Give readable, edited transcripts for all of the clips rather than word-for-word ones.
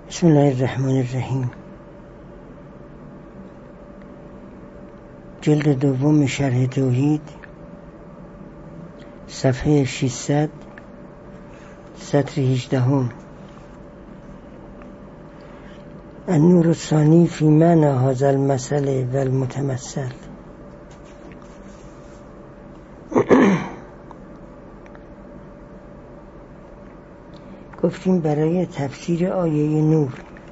بسم الله الرحمن الرحیم. جلد دوم شرح توحید، صفحه 600، سطر 18. النور الثانی فی معنی هذا المثل و المتمثل. گفتیم برای تفسیر آیه نور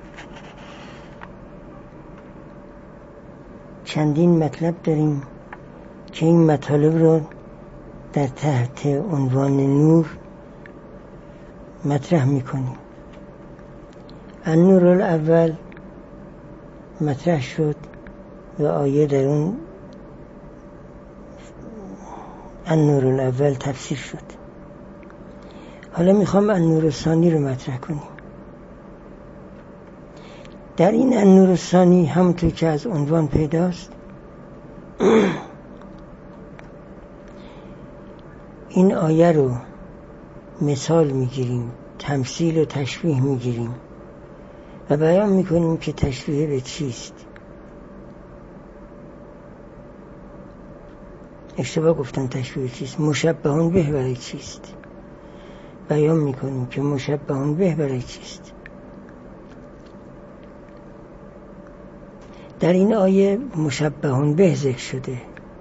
چندین مطلب داریم که این مطالب رو در تحت عنوان نور مطرح میکنیم. النور الاول مطرح شد و آیه در اون النور الاول تفسیر شد. حالا میخوام النور الثانی رو مطرح کنیم. در این النور الثانی همونطور که از عنوان پیداست این آیه رو مثال میگیریم، تمثیل و تشبیه میگیریم و بیان میکنیم که تشبیه به چیست. اشتباه گفتم تشبیه چیست، مشبهون به برای چیست. بیان میکنیم که مشبهون به برای چیست. در این آیه مشبهون به ذکر شده،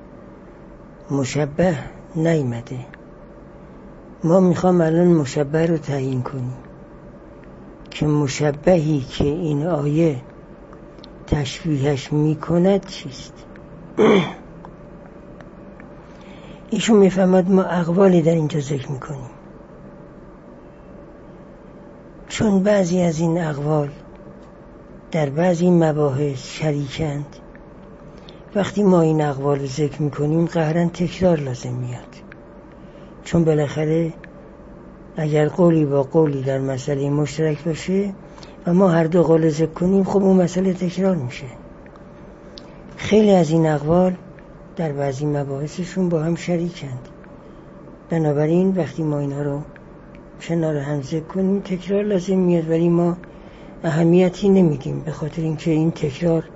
مشبه نیامده. ما میخوام الان مشبه رو تعیین کنیم که مشبهی که این آیه تشبیهش میکند چیست. ایشون میفهمد ما اقوالی در اینجا ذکر میکنیم، چون بعضی از این اقوال در بعضی مباحث شریکند. وقتی ما این اقوال رو ذکر میکنیم قهرن تکرار لازم میاد، چون بالاخره اگر قولی با قولی در مسئله مشترک باشه و ما هر دو قول ذکر کنیم، خب اون مسئله تکرار میشه. خیلی از این اقوال در بعضی مباحثشون با هم شریکند، بنابراین وقتی ما اینها رو کنار هم ذکر کنیم تکرار لازم میاد، ولی ما اهمیتی نمیدیم به خاطر اینکه این تکرار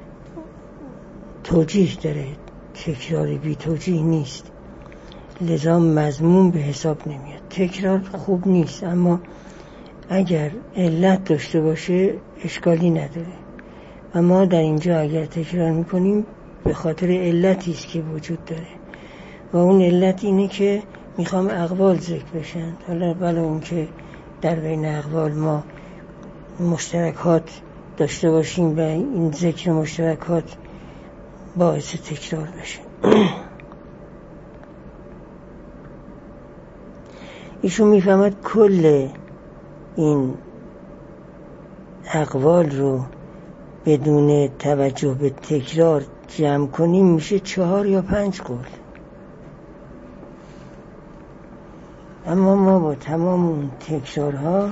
توجیه داره، تکرار بی توجیه نیست، لذا مذموم به حساب نمیاد. تکرار خوب نیست، اما اگر علت داشته باشه اشکالی نداره. و ما در اینجا اگر تکرار میکنیم به خاطر علتی است که وجود داره و اون علت اینه که میخوام اقوال ذکر بشن. حالا بله اون که در بین اقوال ما مشترکات داشته باشیم و این ذکر مشترکات باعث تکرار بشه. ایشون میفهمد کل این اقوال رو بدون توجه به تکرار جمع کنیم میشه 4 یا 5 قول. اما ما با تمام اون تکرارها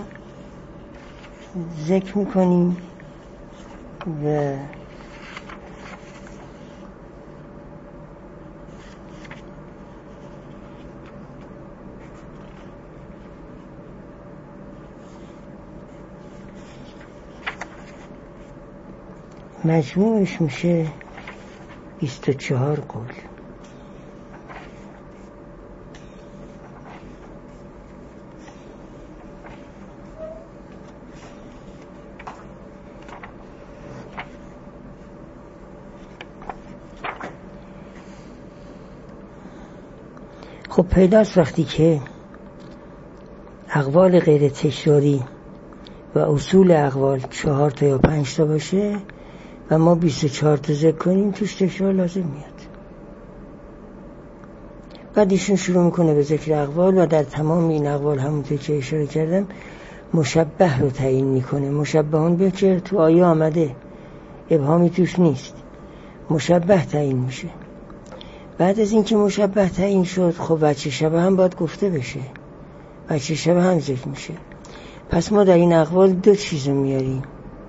ذکر میکنیم و مجموعش میشه 24 قول. خب پیداست وقتی که اقوال غیر تکراری و اصول اقوال 4 تا یا 5 تا باشه و ما 24 تا ذکر کنیم توش تکرار لازم میاد. بعد ایشون شروع میکنه به ذکر اقوال و در تمام این اقوال همونطور که اشاره کردم مشبه رو تعیین میکنه. مشبهون به که تو آیه آمده، ابهامی توش نیست، مشبه تعیین میشه. بعد از اینکه مشبه تعیین شد خب وجه شبه هم باید گفته بشه، وجه شبه هم ذکر میشه. پس ما در این اقوال 2 چیز رو میاریم،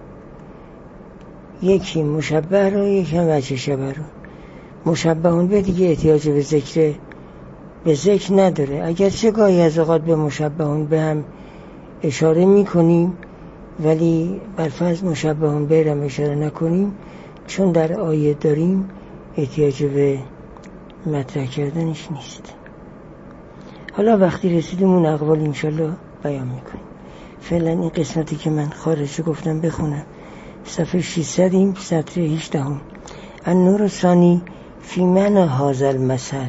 یکی مشبه رو، یکی هم وجه شبه رو. مشبهون به دیگه احتیاج به ذکر نداره، اگرچه گاهی از اوقات به مشبهون به هم اشاره میکنیم ولی برفرض مشبه به را اشاره نکنیم، چون در آیه داریم احتیاج به مطرح کردنش نیست. حالا وقتی رسیدیم اون اقوال انشالله بیان میکنیم. فعلا این قسمتی که من خارجه گفتم بخونم. صفحه 600 سطر 18. النور الثانی فی معنی هذا المثل،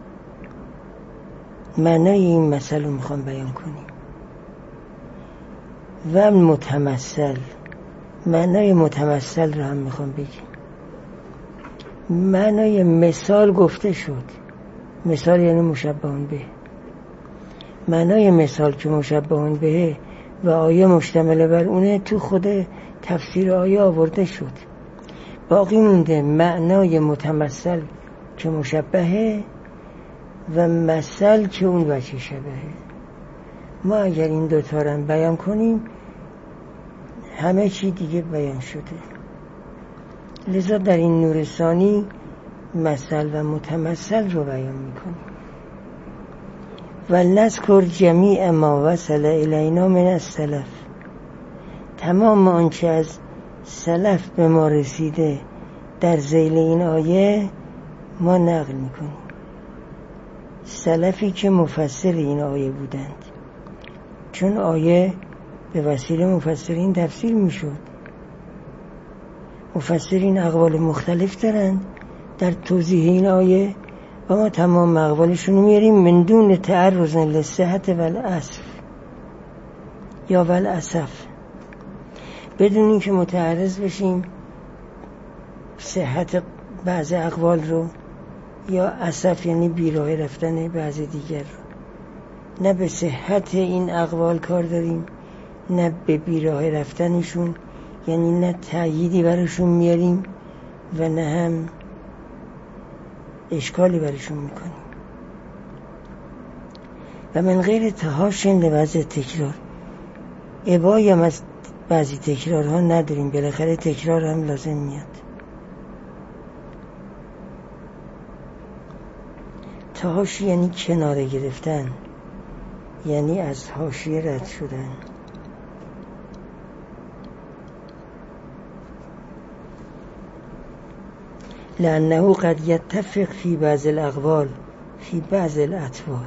معنای این مثل رو میخوام بیان کنیم. و متمثل، معنای متمثل رو هم میخوام بگیم. معنای مثال گفته شد، مثال یعنی مشبه به. معنای مثال که مشبه به و آیه مشتمل بر اونه تو خود تفسیر آیه آورده شد. باقی مونده معنای متمثل که مشبهه و مثل که اون وجه شبهه. ما اگر این دوتا رو بیان کنیم همه چی دیگه بیان شده. لذا در این نور ثانی مثل و متمثل رو بیان میکنیم. و نذکر جمیع ما وصل الینا من السلف، تمام آنچه از سلف به ما رسیده در ذیل این آیه ما نقل میکنیم. سلفی که مفسر این آیه بودند، چون آیه به وسیله مفسرین تفسیر میشد. مفسرین اقوال مختلف دارند در توضیح این آیه و ما تمام اقوالشون رو میاریم من دون تعرض للصحت والاسف یا والاسف، بدون این که متعرض بشیم صحت بعض اقوال رو یا اسف یعنی بیراه رفتن بعض دیگر رو. نه به صحت این اقوال کار داریم، نه به بیراه رفتنشون، یعنی نه تأییدی برشون میاریم و نه هم اشکالی برشون میکنیم. و من غیر تهاشن لوضع تکرار، ابایی هم از بعضی تکرارها نداریم، بالاخره تکرار هم لازم میاد. تهاش یعنی کناره گرفتن، یعنی از حاشیه رد شدن. لأنه قد يتفق في بعض الأقوال في بعض الأطوار.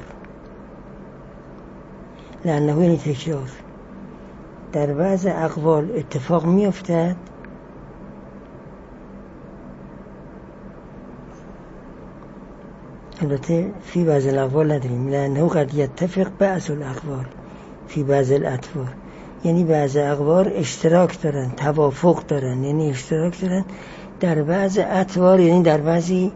لأنه یعنی تکرار، در بعض اقوال اتفاق می افتد البته فی بعض الاقوال نداریم. لأنه قد يتفق بعض الاقوال فی بعض الأطوار، یعنی بعض اقوال اشتراک دارن، توافق دارن، یعنی اشتراک دارن در بعض اطوار، یعنی در بعضی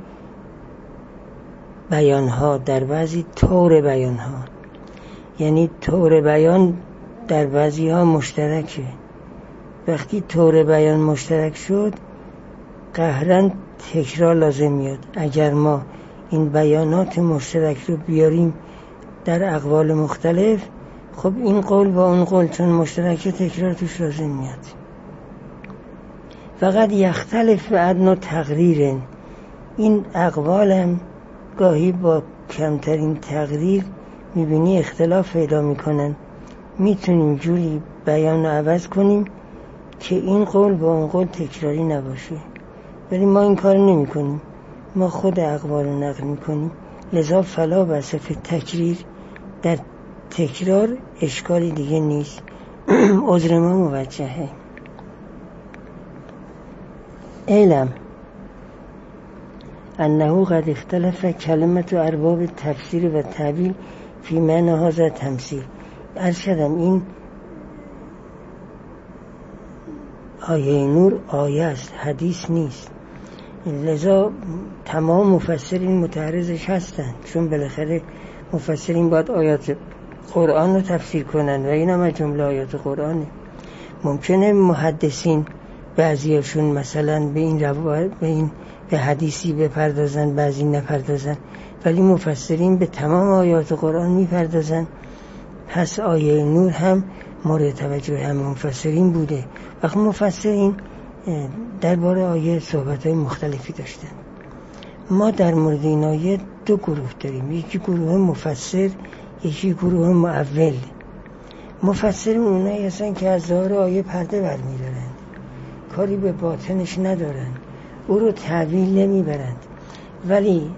بیانها، در بعضی طور بیانها. یعنی طور بیان در بعضی ها مشترکه. وقتی طور بیان مشترک شد قهرن تکرار لازم میاد. اگر ما این بیانات مشترک رو بیاریم در اقوال مختلف، خب این قول با اون قول چون مشترکه تکرار توش لازم میاد. فقط یختلف به ادنی تقریر، این اقوال هم گاهی با کمترین تقریر میبینی اختلاف پیدا میکنن. میتونیم جوری بیان رو عوض کنیم که این قول با اون قول تکراری نباشه، ولی ما این کار نمی کنیم، ما خود اقوال رو نقل میکنیم. لذا فلا بأس فی التکریر، در تکرار اشکالی دیگه نیست. عذر ما موجهه. علم انه قد اختلف کلمت ارباب تفسیر و تعبیر فی معنی هذا تمثیل. عرض کردم این آیه نور آیه است، حدیث نیست. لذا تمام مفسرین متعرضش هستند، چون بالاخره مفسرین باید آیات قرآن رو تفسیر کنن و این هم جمله آیات قرآنه. ممکنه محدثین بعضیشون مثلا به این روایت به حدیثی بپردازن، بعضی نپردازن، ولی مفسرین به تمام آیات قرآن میپردازن. پس آیه نور هم مورد توجه هم مفسرین بوده. وقت مفسرین درباره آیه صحبت‌های مختلفی داشتن. ما در مورد این آیه دو گروه داریم، یکی گروه مفسر، یکی گروه معول. مفسرین اونایی هستن که از ظاهر آیه پرده برمی‌دارند، کاری به باطنش ندارند، او رو تأویل نمیبرند. ولی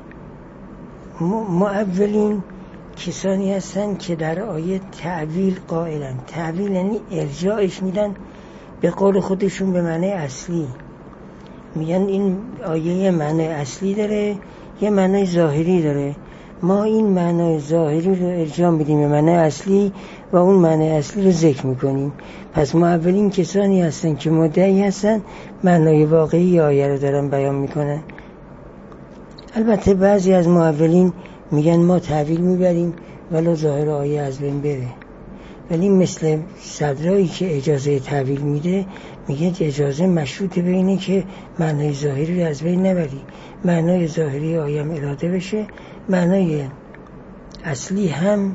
مؤولین کسانی هستن که در آیه تأویل قائلن. تأویل یعنی ارجاعش میدن به قول خودشون به معنی اصلی. میگن این آیه یه معنی اصلی داره، یه معنی ظاهری داره. ما این معنی ظاهری رو ارجاع میدیم به معنی اصلی و اون معنی اصلی رو ذکر میکنیم. پس مؤولین کسانی هستن که مدعی هستن معنی واقعی آیه رو دارن بیان میکنن. البته بعضی از مؤولین میگن ما تأویل میبریم ولو ظاهر آیه از بین بره، ولی مثل صدرایی که اجازه تأویل میده میگه اجازه مشروط به اینه که معنای ظاهری رو از بین نبری، معنای ظاهری آیه هم اراده بشه، معنای اصلی هم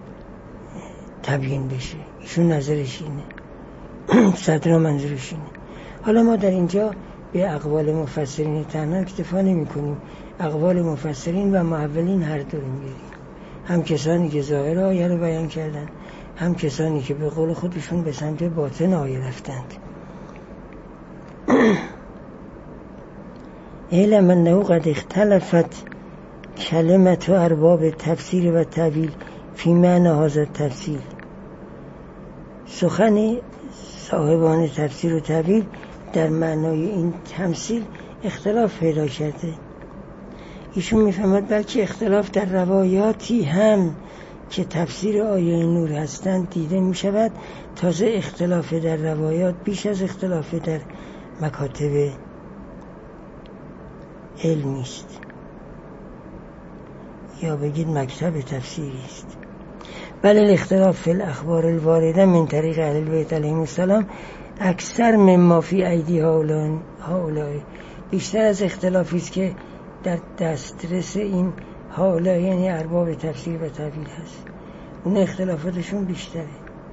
تبیین بشه. ایشون نظرش اینه. صدرا منظورش اینه. حالا ما در اینجا به اقوال مفسرین تنها اکتفا نمی کنیم، اقوال مفسرین و مؤولین هر دو رو میگیریم، هم کسانی که ظاهر آیه رو بیان کردن، هم کسانی که به قول خودشون به سمت باطن آیه رفتند. علم انه قد اختلفت کلمت و ارباب تفسیر و تأویل فی معنی هذا تفسیر. سخن صاحبان تفسیر و تأویل در معنای این تمثیل اختلاف پیدا کرده. ایشون میفهمد بلکه اختلاف در روایاتی هم که تفسیر آیه نور هستند دیده میشود. تازه اختلاف در روایات بیش از اختلاف در مکاتب علمی است، یا بگید مکتب تفسیری است. بل الاختلاف فی الاخبار الوارده من طریق اهل البیت علیهم السلام اکثر مما فی ایدی هؤلاء. بیشتر از اختلافی است که در دسترس این هؤلاء یعنی ارباب تفسیر و تأویل هست. اون اختلافاتشون بیشتره.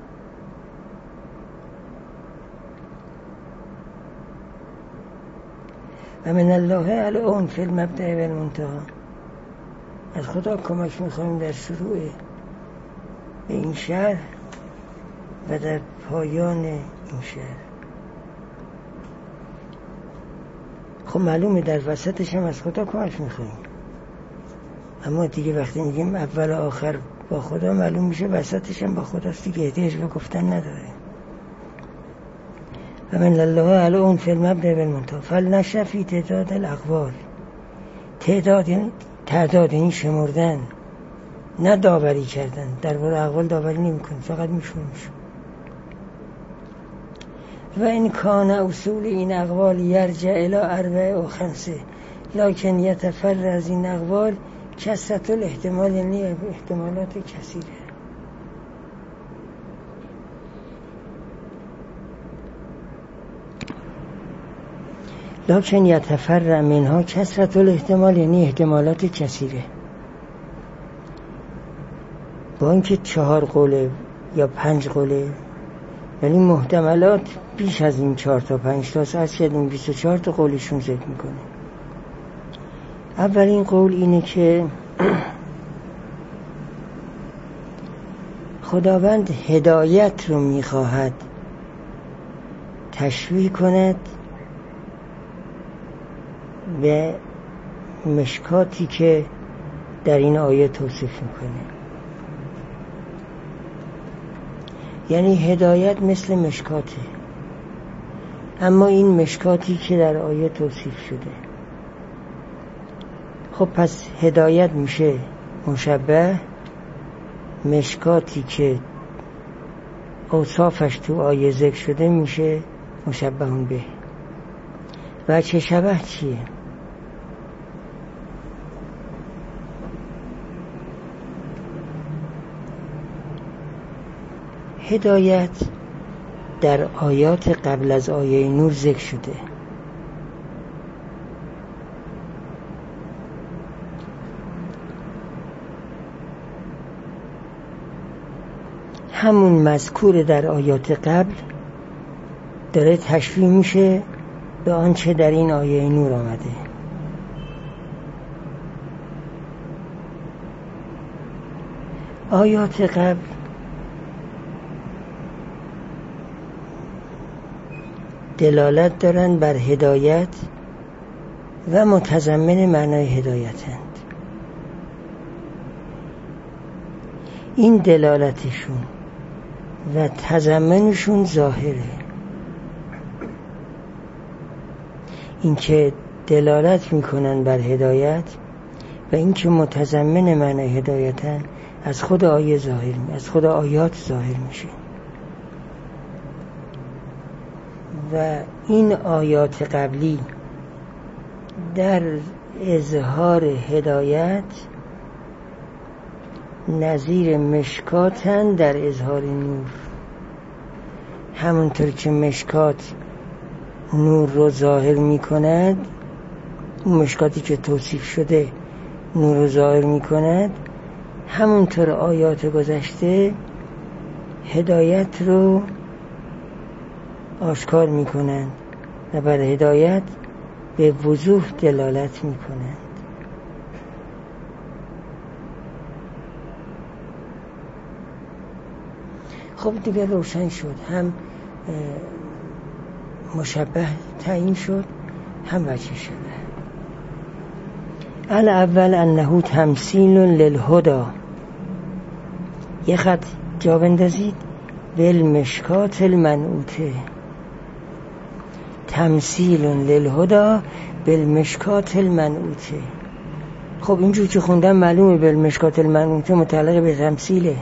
و من الله العون فی المبدأ و المنتهی. از خدا کمک میخوایم در شروع به این شهر و در پایان این شهر. خب معلومه در وسطش هم از خدا کمک میخوایم، اما دیگه وقتی میگیم اول و آخر با خدا معلوم میشه وسطش هم با خداست دیگه، احتیاج به گفتن نداره. و من الله العون فی المبدأ و المنتهی فلنشر فی تعداد الاقوال. تعداد یعنی شمردن، نه داوری کردن. در باره اقوال داوری نمی کنیم، فقط میشون. و این کان اصول این اقوال یرجع الی 4 و 5 لکن یتفرع از این اقوال کثرت الاحتمال، یعنی احتمالات کثیره. لکن یتفرع منها کثرت الاحتمال، یعنی احتمالات کثیره. با اینکه 4 قوله یا 5 قوله، ولی محتملات بیش از این 4 تا 5 تا از شدیم 24 تا قولشون ذکر میکنه. اولین قول اینه که خداوند هدایت رو میخواهد تشبیه کند به مشکاتی که در این آیه توصیف میکنه. یعنی هدایت مثل مشکاته، اما این مشکاتی که در آیه توصیف شده. خب پس هدایت میشه مشبه، مشکاتی که اوصافش تو آیه ذکر شده میشه مشبه به. و چه شبه چیه؟ هدایت در آیات قبل از آیه نور ذکر شده. همون مذکور در آیات قبل داره تشبیه میشه به آنچه در این آیه نور آمده. آیات قبل دلالت دارند بر هدایت و متضمن معنای هدایتند. این دلالتشون و تضمنشون ظاهره. این که دلالت میکنن بر هدایت و این که متضمن معنای هدایتن از خود آیه ظاهر از خود آیات ظاهر میشه. و این آیات قبلی در اظهار هدایت نظیر مشکاتن در اظهار نور. همونطور که مشکات نور رو ظاهر می کند، اون مشکاتی که توصیف شده نور رو ظاهر می کند، همونطور آیات گذشته هدایت رو آشکار می کنند و بر هدایت به وضوح دلالت می کنند. خب دیگه روشن شد، هم مشبه تعیین شد هم وجه شبه. الاول انه تمثیل للهدى، یه خط جا بندازید، بالمشکات المنعوته. تمثیل للهدى بالمشکات المنعوته. خب اینجور که خوندم معلومه بالمشکات المنعوته متعلق به تمثیله،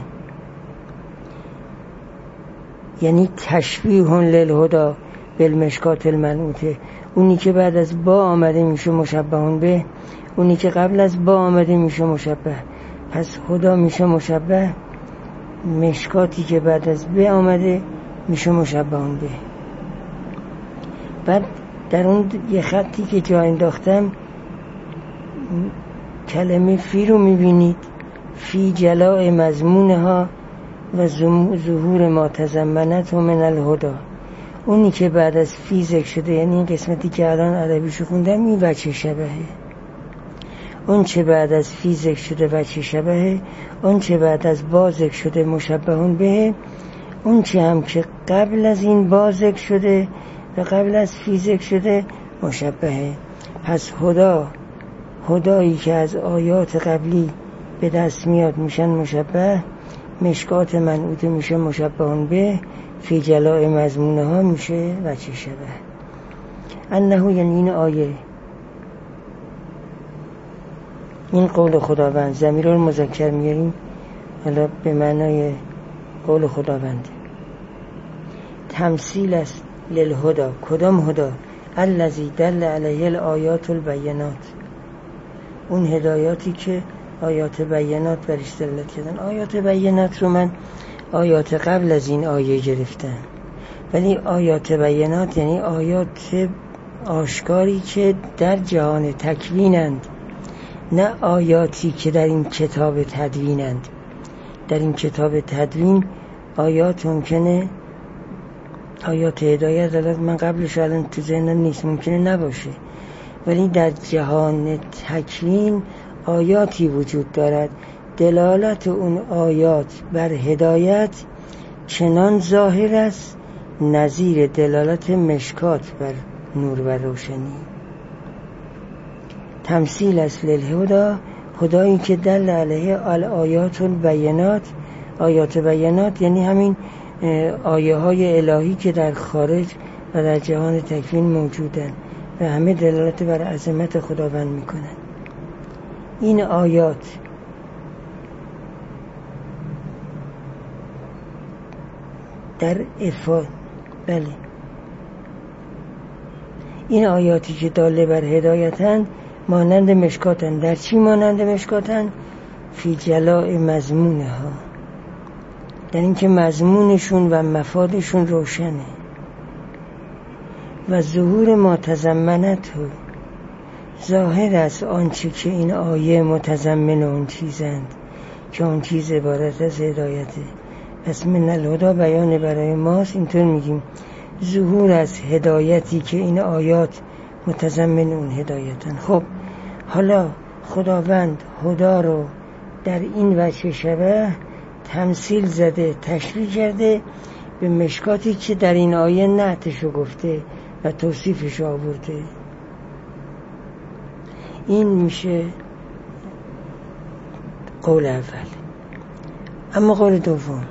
یعنی تشبیه للهدى بالمشکات المنعوته. اونی که بعد از با آمده میشه مشبه به، اونی که قبل از با آمده میشه مشبه. پس هدا میشه مشبه، مشکاتی که بعد از به آمده میشه مشبه به. بعد در اون یه خطی که جا انداختم کلمه فی رو میبینید، فی جلاء مضمونها و ظهور ما تضمنته من الهدى. اونی که بعد از فی ذکر شده، یعنی این قسمتی که الان عربیشو خوندم، این وجه شبهه. اون چه بعد از فی ذکر شده وجه شبهه، اون چه بعد از با ذکر شده مشبهون به، اون چه هم که قبل از این با ذکر شده و قبل از فی ذکر شده مشبهه. پس هدایی که از آیات قبلی به دست میاد میشن مشبه، مشکات منعوته میشه مشبهون به، فی جلاء مضمونه ها میشه وجه شبه. انه یعنی این آیه، این قول خداوند، ضمیر رو مذکر میاریم حالا به معنای قول خداوند. تمثیل است للهدى. کدام هدا؟ الذی دل علیه الآیات البینات. اون هدایاتی که آیات بینات برش دلالت کردن. آیات بینات رو من آیات قبل از این آیه گرفتم، ولی آیات بینات یعنی آیات آشکاری که در جهان تکوینند، نه آیاتی که در این کتاب تدوینند. در این کتاب تدوین آیات ممکنه، آیات هدایت الان من قبلش الان تو ذهنم نیست، ممکنه نباشه، ولی در جهان تکوین آیاتی وجود دارد. دلالت اون آیات بر هدایت چنان ظاهر است نظیر دلالت مشکات بر نور و روشنی. تمثیل است للهدى، هدایی که دل علیه الآیات البینات. آیات بینات یعنی همین آیه های الهی که در خارج و در جهان تکوین موجودن و همه دلالت بر عظمت خداوند میکنن. این آیات در بله، این آیاتی که داله بر هدایتن مانند مشکاتن. در چی مانند مشکاتن؟ فی جلاء مضمونه ها، در اینکه مضمونشون و مفادشون روشنه. و ظهور ما تضمنته، ظاهر است آنچه که این آیه متضمن اون چیزند که اون چیز عبارت از هدایته. پس من الهدى بیان برای ماست، اینطور میگیم ظهور از هدایتی که این آیات متضمن اون هدایتن. خب حالا خداوند هدا رو در این وجه شبه تمثیل زده، تشبیه کرده به مشکاتی که در این آیه نعتشو گفته و توصیفش آورده. این میشه قول اول. اما قول دوم،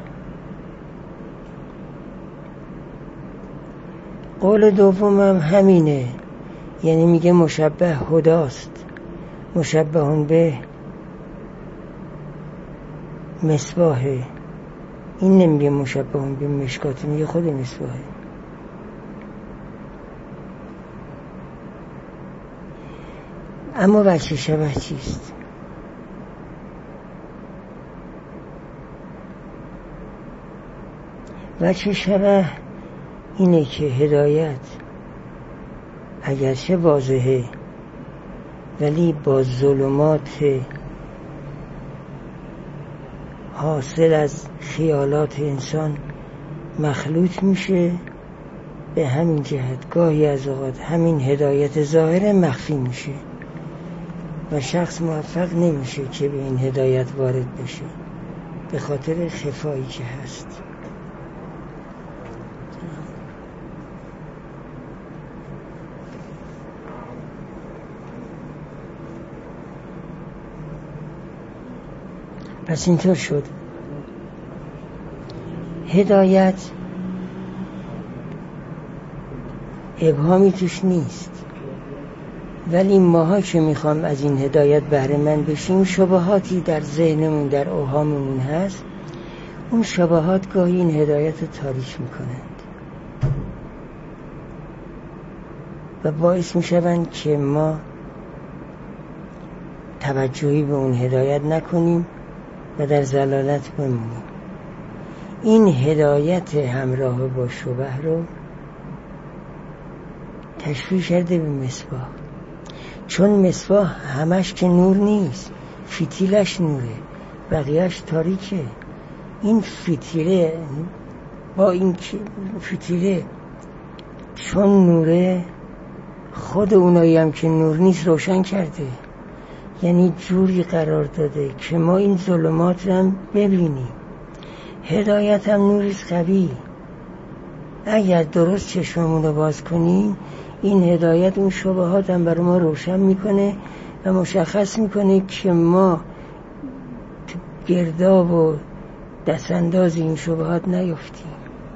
قول دوم هم همینه، یعنی میگه مشبه هداست، مشبهون به مصباحه. این نمیگه مشبهون به مشکات، میگه خود مصباحه. اما وجه شبه چیست؟ وجه شبه اینه که هدایت اگرچه واضحه ولی با ظلمات حاصل از خیالات انسان مخلوط میشه. به همین جهت گاهی از اوقات همین هدایت ظاهر مخفی میشه و شخص موفق نمیشه که به این هدایت وارد بشه به خاطر خفایی که هست. پس اینطور شد هدایت ابهامی توش نیست، ولی ماها که میخوام از این هدایت بهره مند بشیم شبهاتی در ذهنمون در اوهاممون هست. اون شبهات گاهی این هدایت رو تاریک میکنند و باعث میشوند که ما توجهی به اون هدایت نکنیم و در ضلالت بمونیم. این هدایت همراه با شبه رو تشبیه کرده به مصباح، چون مصباح همش که نور نیست، فتیلش نوره، بقیهش تاریکه. این فتیله با این فتیله چون نوره، خود اونایی هم که نور نیست روشن کرده، یعنی جوری قرار داده که ما این ظلمات رو هم ببینیم. هدایت هم نوریست قوی، اگر درست چشممون رو باز کنیم این هدایت اون شبهات هم برای ما روشن میکنه و مشخص میکنه که ما گرداب و دستانداز این شبهات نیفتیم.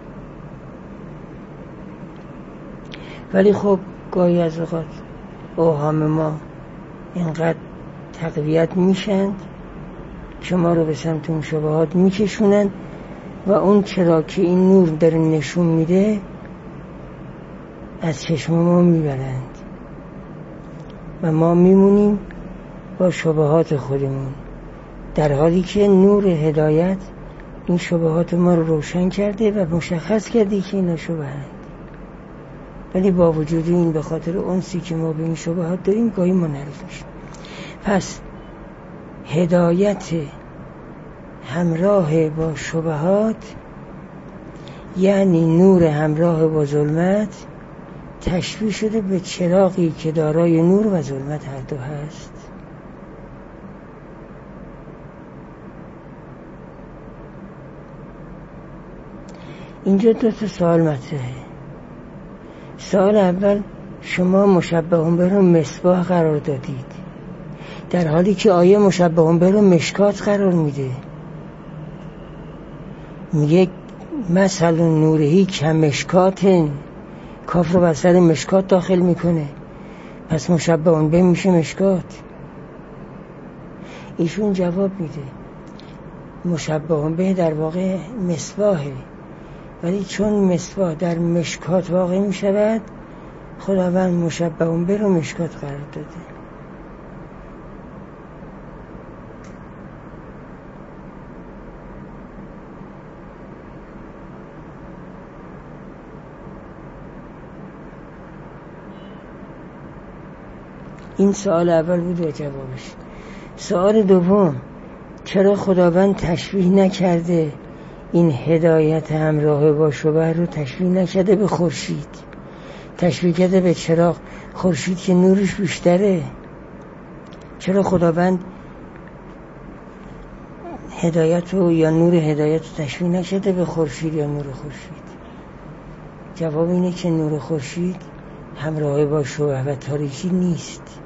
ولی خب گاهی از اوقات اوهام ما اینقدر تقویت میشند که ما رو به سمت اون شبهات میکشونند و اون چرا که این نور داره نشون میده از چشم ما میبرند و ما میمونیم با شبهات خودمون، در حالی که نور هدایت این شبهات ما رو روشن کرده و مشخص کرده که اینا شبهند. ولی با وجود این به خاطر انسی که ما به این شبهات داریم گاهی منحرف میشیم. پس هدایت همراه با شبهات یعنی نور همراه با ظلمت تشبیه شده به چراغی که دارای نور و ظلمت هر دو هست. اینجا دو تا سوال مطرحه. سوال اول، شما مشبهون به رو مصباح قرار دادید در حالی که آیه مشبهون به رو مشکات قرار میده. میگه مثل نورهی کمشکاتن، کاف رو بر سر مشکات داخل میکنه، پس مشبهون به میشه مشکات. ایشون جواب میده مشبهون به در واقع مصباحه، ولی چون مصباح در مشکات واقع میشود خداوند مشبهون به رو مشکات قرار داده. این سوال اول بود و جوابش. سوال دوم، چرا خداوند تشبیه نکرده این هدایت همراه با شبه رو تشبیه نکرده به خورشید، تشبیه کرده به چراغ؟ خورشید که نورش بیشتره. چرا خداوند هدایت رو یا نور هدایت رو تشبیه نکرده به خورشید یا نور خورشید؟ جواب اینه که نور خورشید همراه با شبه و تاریکی نیست،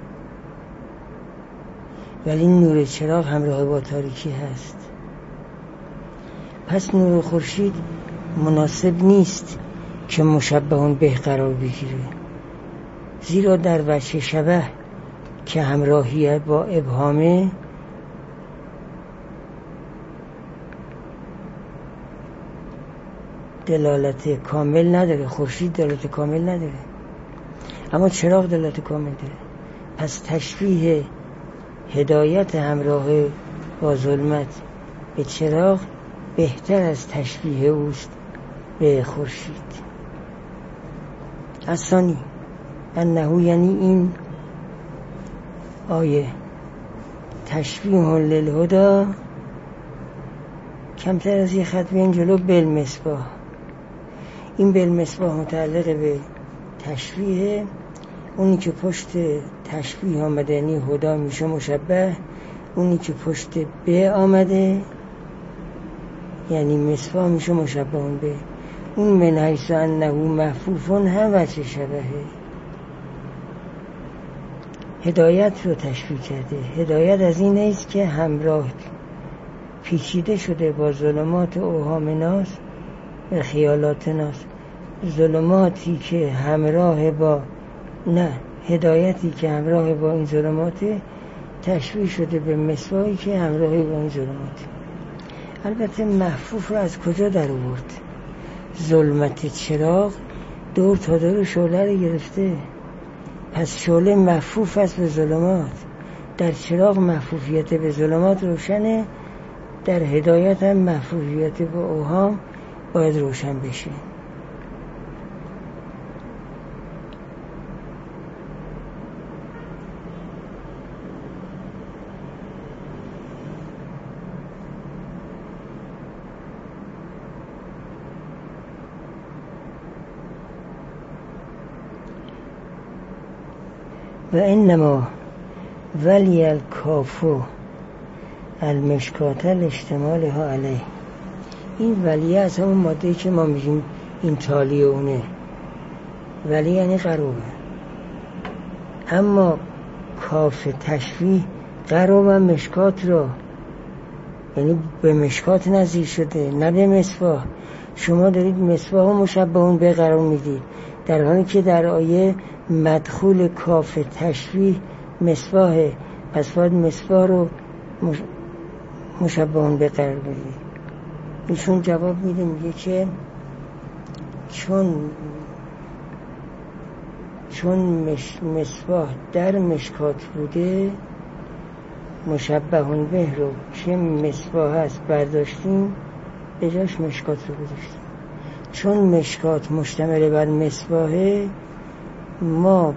ولی نور چراغ همراه با تاریکی هست. پس نور خورشید مناسب نیست که مشبه به قرار بگیره، زیرا در وجه شبه که همراهی با ابهامه دلالت کامل نداره. خورشید دلالت کامل نداره، اما چراغ دلالت کامل داره. پس تشبیه هدایت همراه با ظلمت به چراغ بهتر از تشبیه اوست به خورشید. الثانی انه، یعنی این آیه تشبیه للهدی، کمتر از یه خط بیان جلو، بالمصباح. این بالمصباح متعلق به تشبیه، اونی که پشت تشبیه آمده یعنی هدا میشه مشبه، اونی که پشت به آمده یعنی مصباح میشه مشبه به. اون من حیث انه محفوفون هم وجه شبهه، هدایت رو تشبیه کرده. هدایت از این است که همراه پیچیده شده با ظلمات اوهام ناس و خیالات ناس. ظلماتی که همراه با هدایتی که همراه با این ظلمات تشبیه شده به مصباحی که همراه با این ظلمات. البته محفوف رو از کجا در آورد؟ ظلمت چراغ دور تا دور شعله رو گرفته، پس شعله محفوف است به ظلمات. در چراغ محفوفیت به ظلمات روشنه، در هدایت هم محفوفیت به اوهام باید روشن بشه. و انما ولی الکافو المشکات الاشتمالها علیه. این ولیه از همون ماده که ما میگیم این تالی اونه، ولی یعنی قربه. اما کاف تشبیه قربه مشکات را، یعنی به مشکات نظیر شده، نه به مصباح. شما دارید مصباح و مشبه به قرار میدید، در حالی که در آیه مدخول کاف تشبیه مصباحه، پس باید مصباح رو مشبه به قرار بدید. ایشون جواب میده، میگه که چون مصباح در مشکات بوده، مشبه به رو که مصباح هست برداشتیم، به جاش مشکات رو گذاشتیم. چون مشکات مشتمل بر مصباحه، ما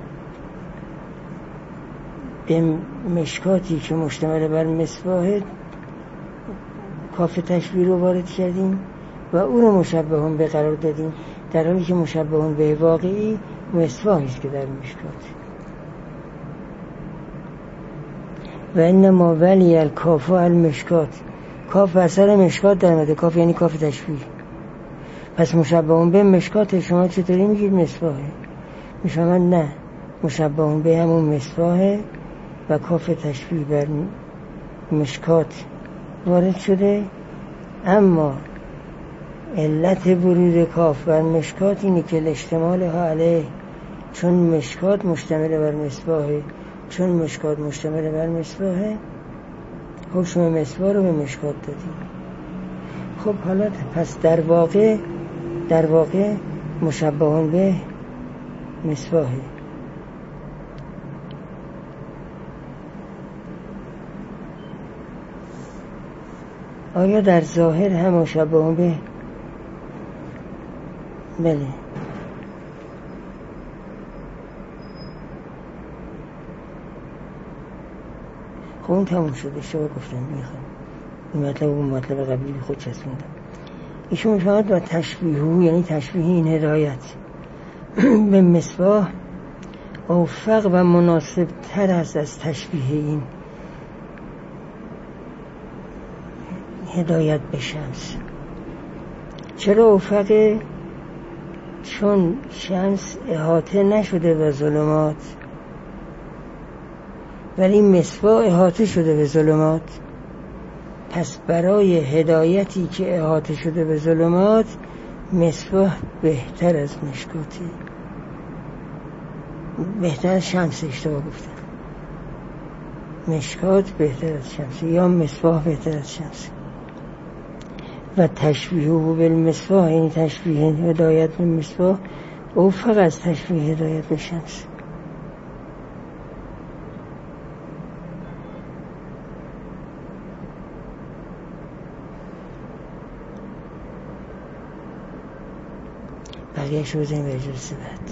به مشکاتی که مشتمل بر مصباحه کاف تشبیه رو وارد کردیم و او رو مشبه به قرار دادیم، در حالی که مشبه به واقعی مصباحی است که در مشکات. و انما ولی الکاف المشکات، کاف اثر مشکات در مده، کاف یعنی کاف تشبیه. پس مشبه به مشکات، شما چطوری میگید مصباحه؟ میشوند نه، مشبه به همون مصباحه و کاف تشبیه بر مشکات وارد شده. اما علت ورود کاف بر مشکات اینه که الاشتمالها علیه، چون مشکات مشتمل بر مصباحه، چون مشکات مشتمل بر مصباحه حکم مصباح رو به مشکات دادیم. خب حالا پس در واقع مشبه به مصباحه. آیا در ظاهر هم مشبه به؟ بله. خب اون تموم شده، اشتباه گفتم، میخوام این مطلب اون مطلب قبلی خود چسبوندم. ایشون میفهمد با تشبیه، یعنی تشبیه این هدایت به مصباح اوفق و مناسب تر است از تشبیه این هدایت به شمس. چرا اوفقه؟ چون شمس احاطه نشده به ظلمات ولی مصباح احاطه شده به ظلمات، پس برای هدایتی که احاطه شده به ظلمات مصباح بهتر از مشکاته، بهتر از شمس، اشتباه گفتم، مشکات بهتر از شمس یا مصباح بهتر از شمس. و تشبیه او بالمصباح یعنی تشبیه هدایت به مصباح اوفق از تشبیه هدایت به شمس. بقیه شو بزنیم به جلسه بعد.